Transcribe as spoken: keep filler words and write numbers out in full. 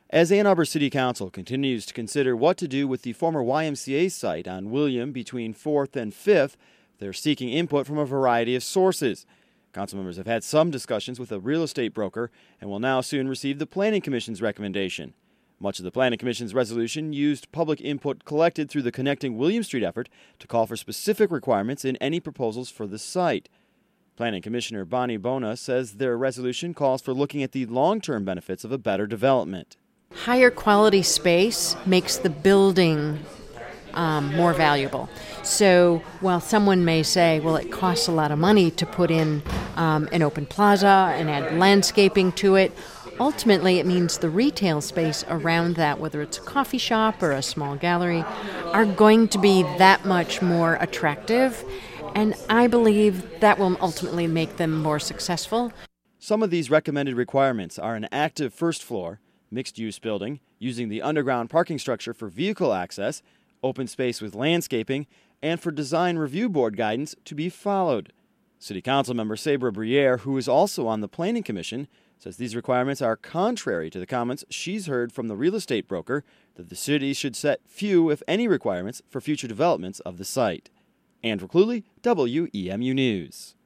As Ann Arbor City Council continues to consider what to do with the former Y M C A site on William between fourth and fifth, they're seeking input from a variety of sources. Council members have had some discussions with a real estate broker and will now soon receive the Planning Commission's recommendation. Much of the Planning Commission's resolution used public input collected through the Connecting William Street effort to call for specific requirements in any proposals for the site. Planning Commissioner Bonnie Bona says their resolution calls for looking at the long-term benefits of a better development. Higher quality space makes the building um, more valuable. So while someone may say, well, it costs a lot of money to put in um, an open plaza and add landscaping to it, ultimately it means the retail space around that, whether it's a coffee shop or a small gallery, are going to be that much more attractive. And I believe that will ultimately make them more successful. Some of these recommended requirements are an active first floor, mixed-use building, using the underground parking structure for vehicle access, open space with landscaping, and for design review board guidance to be followed. City Council member Sabra Briere, who is also on the Planning Commission, says these requirements are contrary to the comments she's heard from the real estate broker that the city should set few, if any, requirements for future developments of the site. Andrew Cluley, W E M U News.